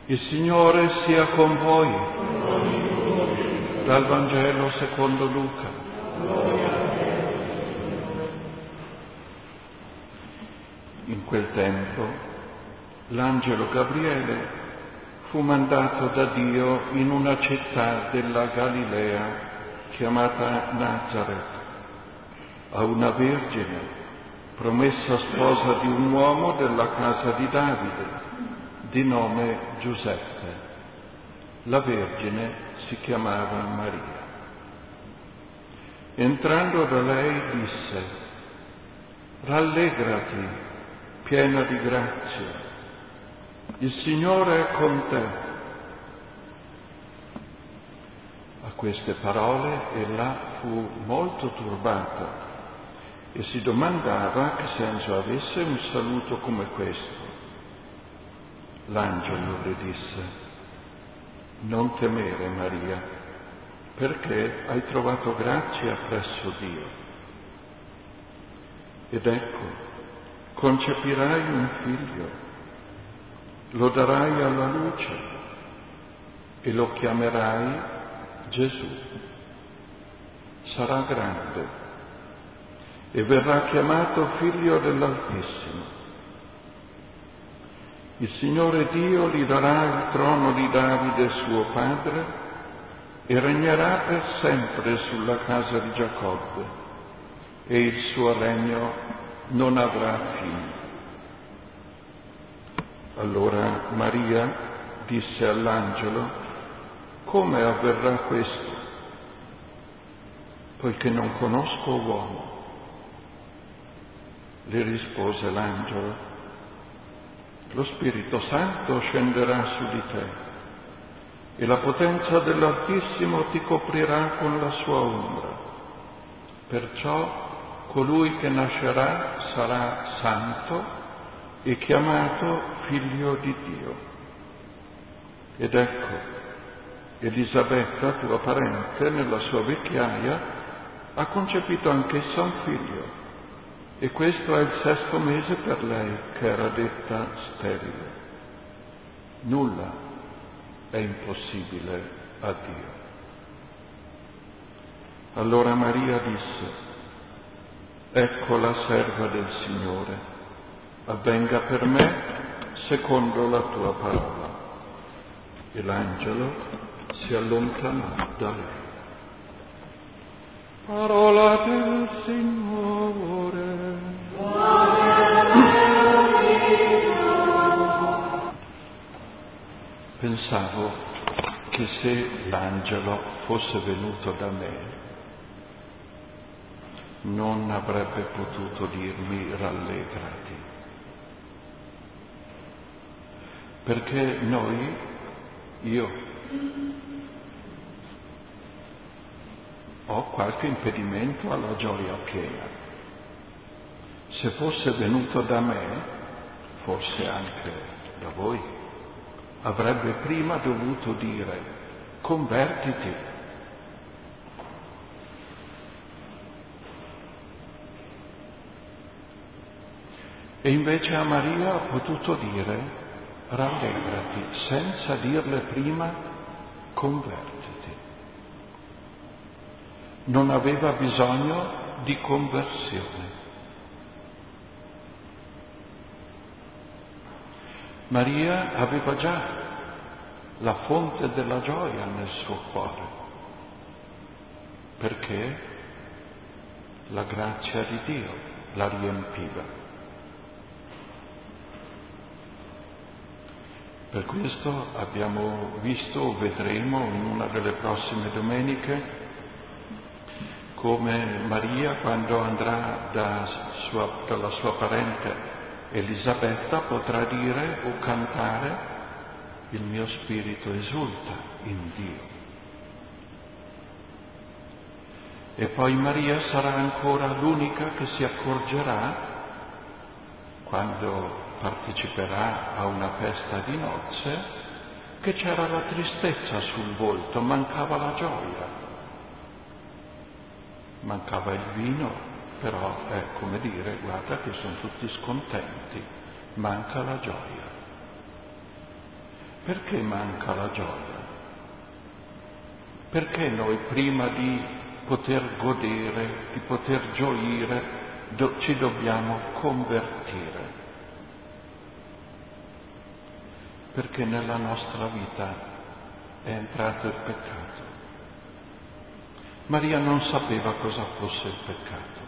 Il Signore sia con voi. Dal Vangelo secondo Luca. In quel tempo l'angelo Gabriele fu mandato da Dio in una città della Galilea chiamata Nazaret, a una vergine promessa sposa di un uomo della casa di Davide, di nome Giuseppe. La vergine si chiamava Maria. Entrando da lei disse: rallegrati, piena di grazia, il Signore è con te. A queste parole ella fu molto turbata e si domandava che senso avesse un saluto come questo. L'angelo le disse: non temere, Maria, perché hai trovato grazia presso Dio. Ed ecco, concepirai un figlio, lo darai alla luce e lo chiamerai Gesù. Sarà grande e verrà chiamato Figlio dell'Altissimo. Il Signore Dio gli darà il trono di Davide suo padre e regnerà per sempre sulla casa di Giacobbe e il suo regno non avrà fine. Allora Maria disse all'angelo: come avverrà questo, poiché non conosco uomo? Le rispose l'angelo: lo Spirito Santo scenderà su di te e la potenza dell'Altissimo ti coprirà con la sua ombra. Perciò colui che nascerà sarà santo e chiamato Figlio di Dio. Ed ecco, Elisabetta, tua parente, nella sua vecchiaia, ha concepito anch'essa un figlio. E questo è il 6° mese per lei, che era detta sterile. Nulla è impossibile a Dio. Allora Maria disse: ecco la serva del Signore, avvenga per me secondo la tua parola. E l'angelo si allontanò da lei. Parola del Signore. Pensavo che se l'angelo fosse venuto da me non avrebbe potuto dirmi rallegrati, perché io ho qualche impedimento alla gioia piena. Se fosse venuto da me, forse anche da voi, avrebbe prima dovuto dire: convertiti. E invece a Maria ha potuto dire: rallegrati, senza dirle prima: convertiti. Non aveva bisogno di conversione. Maria aveva già la fonte della gioia nel suo cuore, perché la grazia di Dio la riempiva. Per questo abbiamo visto o vedremo in una delle prossime domeniche come Maria, quando andrà dalla sua parente Elisabetta, potrà dire o cantare: il mio spirito esulta in Dio. E poi Maria sarà ancora l'unica che si accorgerà, quando parteciperà a una festa di nozze, che c'era la tristezza sul volto, mancava la gioia. Mancava il vino, però è come dire: guarda che sono tutti scontenti, manca la gioia. perché manca la gioia? Perché noi prima di poter godere, di poter gioire, ci dobbiamo convertire? Perché nella nostra vita è entrato il peccato. Maria non sapeva cosa fosse il peccato.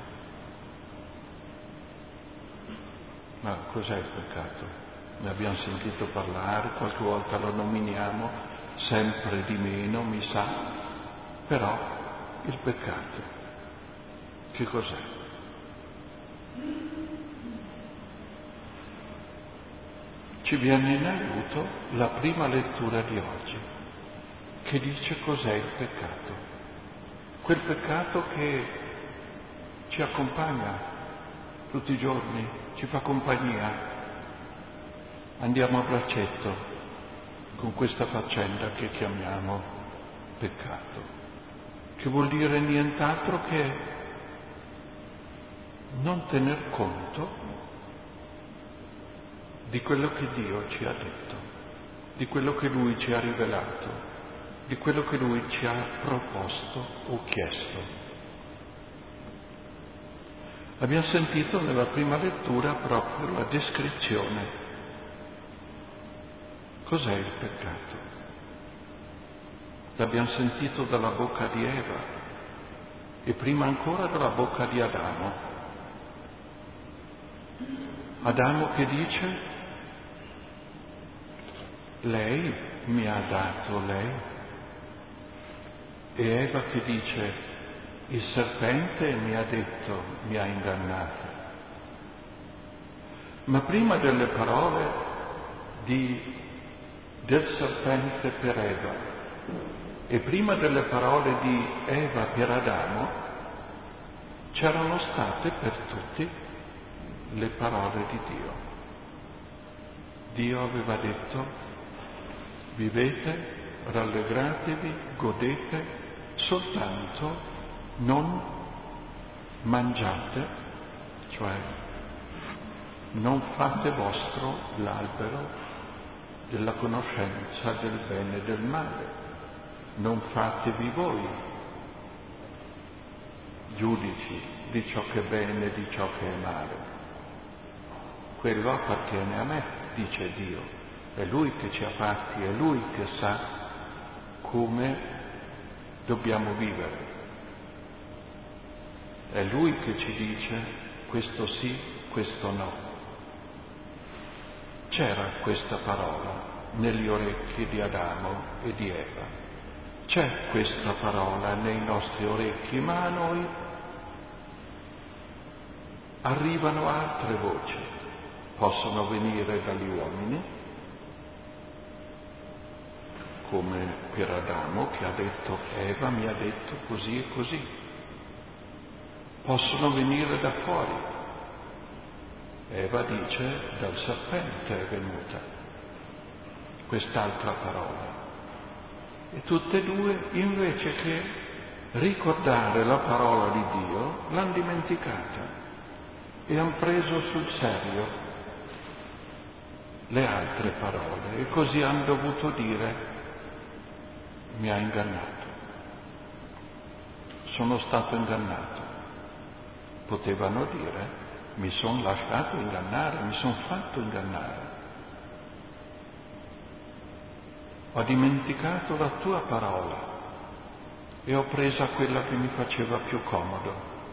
Ma cos'è il peccato? Ne abbiamo sentito parlare, qualche volta lo nominiamo, sempre di meno, mi sa, però il peccato, che cos'è? Ci viene in aiuto la prima lettura di oggi, che dice cos'è il peccato. Quel peccato che ci accompagna tutti i giorni, ci fa compagnia. Andiamo a braccetto con questa faccenda che chiamiamo peccato, che vuol dire nient'altro che non tener conto di quello che Dio ci ha detto, di quello che Lui ci ha rivelato, di quello che Lui ci ha proposto o chiesto. Abbiamo sentito nella prima lettura proprio la descrizione. Cos'è il peccato? L'abbiamo sentito dalla bocca di Eva e prima ancora dalla bocca di Adamo. Adamo che dice: lei mi ha dato lei. E Eva che dice: il serpente mi ha detto, mi ha ingannato. Ma prima delle parole del serpente per Eva e prima delle parole di Eva per Adamo c'erano state per tutti le parole di Dio. Dio aveva detto: vivete, rallegratevi, godete, soltanto non mangiate, cioè non fate vostro l'albero della conoscenza del bene e del male, non fatevi voi giudici di ciò che è bene e di ciò che è male. Quello appartiene a me, dice Dio, è Lui che ci ha fatti, è Lui che sa come dobbiamo vivere. È Lui che ci dice questo sì, questo no. C'era questa parola negli orecchi di Adamo e di Eva. C'è questa parola nei nostri orecchi, ma a noi arrivano altre voci. Possono venire dagli uomini, come per Adamo che ha detto: Eva mi ha detto così e così. Possono venire da fuori. Eva dice: dal serpente è venuta quest'altra parola. E tutte e due, invece che ricordare la parola di Dio, l'hanno dimenticata e hanno preso sul serio le altre parole e così hanno dovuto dire: mi ha ingannato, sono stato ingannato. Potevano dire: mi sono lasciato ingannare, mi sono fatto ingannare. Ho dimenticato la tua parola e ho presa quella che mi faceva più comodo.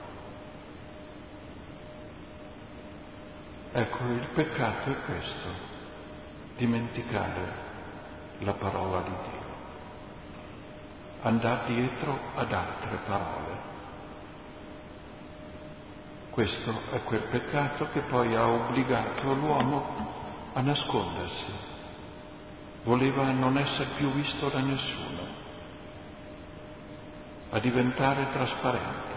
Ecco, il peccato è questo: dimenticare la parola di Dio, andare dietro ad altre parole. Questo è quel peccato che poi ha obbligato l'uomo a nascondersi. Voleva non essere più visto da nessuno, a diventare trasparente.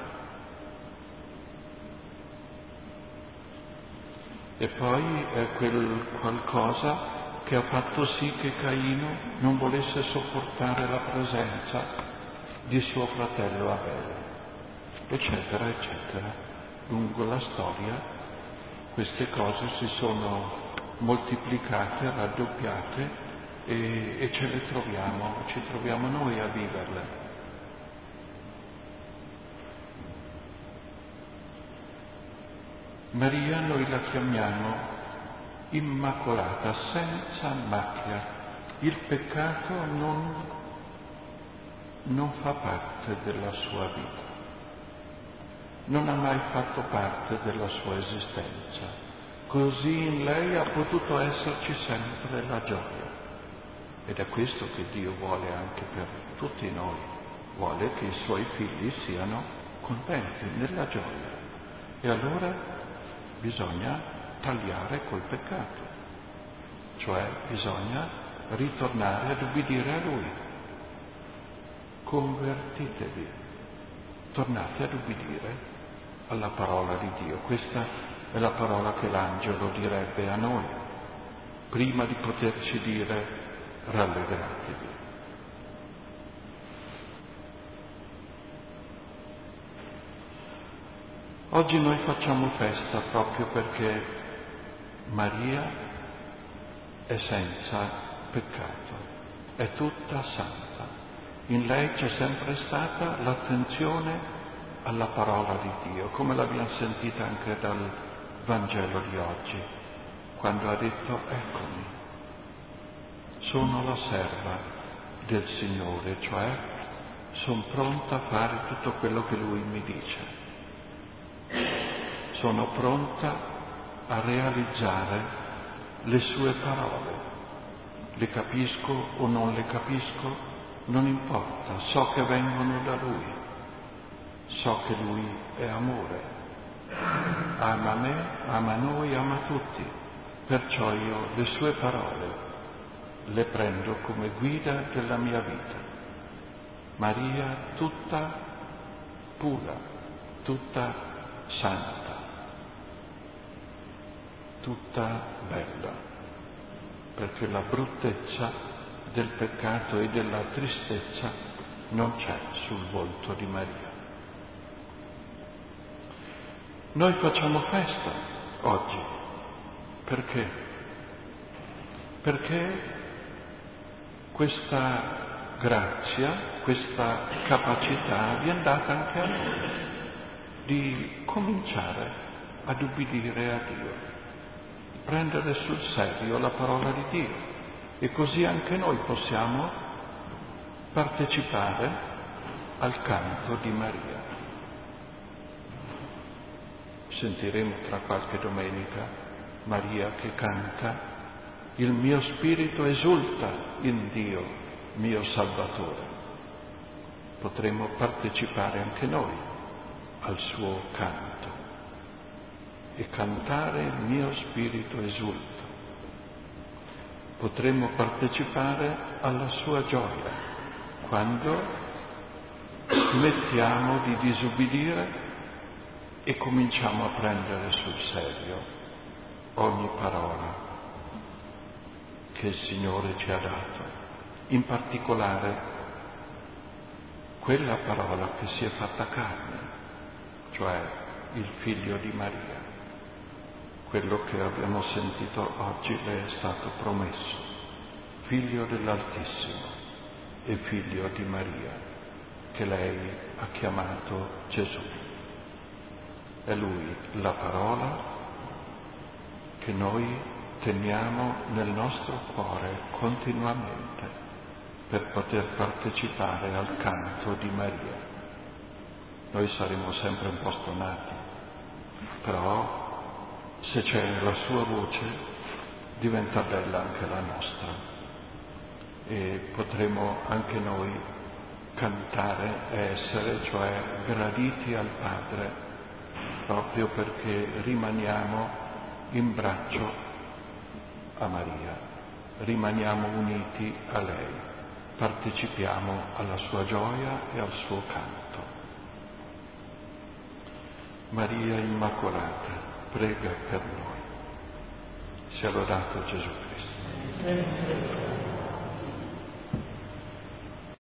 E poi è quel qualcosa che ha fatto sì che Caino non volesse sopportare la presenza di suo fratello Abele, eccetera, eccetera. Lungo la storia queste cose si sono moltiplicate, raddoppiate e ce le troviamo, ci troviamo noi a viverle. Maria noi la chiamiamo immacolata, senza macchia. Il peccato non fa parte della sua vita, non ha mai fatto parte della sua esistenza. Così in lei ha potuto esserci sempre la gioia. Ed è questo che Dio vuole anche per tutti noi. Vuole che i suoi figli siano contenti nella gioia. E allora bisogna tagliare col peccato, cioè bisogna ritornare ad ubbidire a Lui. Convertitevi, tornate ad ubbidire alla parola di Dio. Questa è la parola che l'angelo direbbe a noi, prima di poterci dire rallegratevi. Oggi noi facciamo festa proprio perché Maria è senza peccato, è tutta santa. In lei c'è sempre stata l'attenzione alla parola di Dio, come l'abbiamo sentita anche dal Vangelo di oggi, quando ha detto: eccomi, sono la serva del Signore, cioè sono pronta a fare tutto quello che Lui mi dice. Sono pronta a realizzare le sue parole. Le capisco o non le capisco, non importa, so che vengono da Lui, so che Lui è amore, ama me, ama noi, ama tutti, perciò io le sue parole le prendo come guida della mia vita. Maria tutta pura, tutta santa, tutta bella, perché la bruttezza del peccato e della tristezza non c'è sul volto di Maria. Noi facciamo festa oggi, perché? Perché questa grazia, questa capacità viene data anche a noi di cominciare ad ubbidire a Dio, prendere sul serio la parola di Dio, e così anche noi possiamo partecipare al canto di Maria. Sentiremo tra qualche domenica Maria che canta: il mio spirito esulta in Dio, mio Salvatore. Potremo partecipare anche noi al suo canto e cantare: il mio spirito esulta. Potremmo partecipare alla sua gioia quando smettiamo di disubbidire e cominciamo a prendere sul serio ogni parola che il Signore ci ha dato, in particolare quella parola che si è fatta carne, cioè il Figlio di Maria. Quello che abbiamo sentito oggi le è stato promesso, Figlio dell'Altissimo e Figlio di Maria, che lei ha chiamato Gesù. È Lui la parola che noi teniamo nel nostro cuore continuamente per poter partecipare al canto di Maria. Noi saremo sempre un po' stonati, però se c'è la sua voce diventa bella anche la nostra e potremo anche noi cantare e essere, cioè, graditi al Padre, proprio perché rimaniamo in braccio a Maria, rimaniamo uniti a lei, partecipiamo alla sua gioia e al suo canto. Maria Immacolata, prega per noi. Sia lodato Gesù Cristo.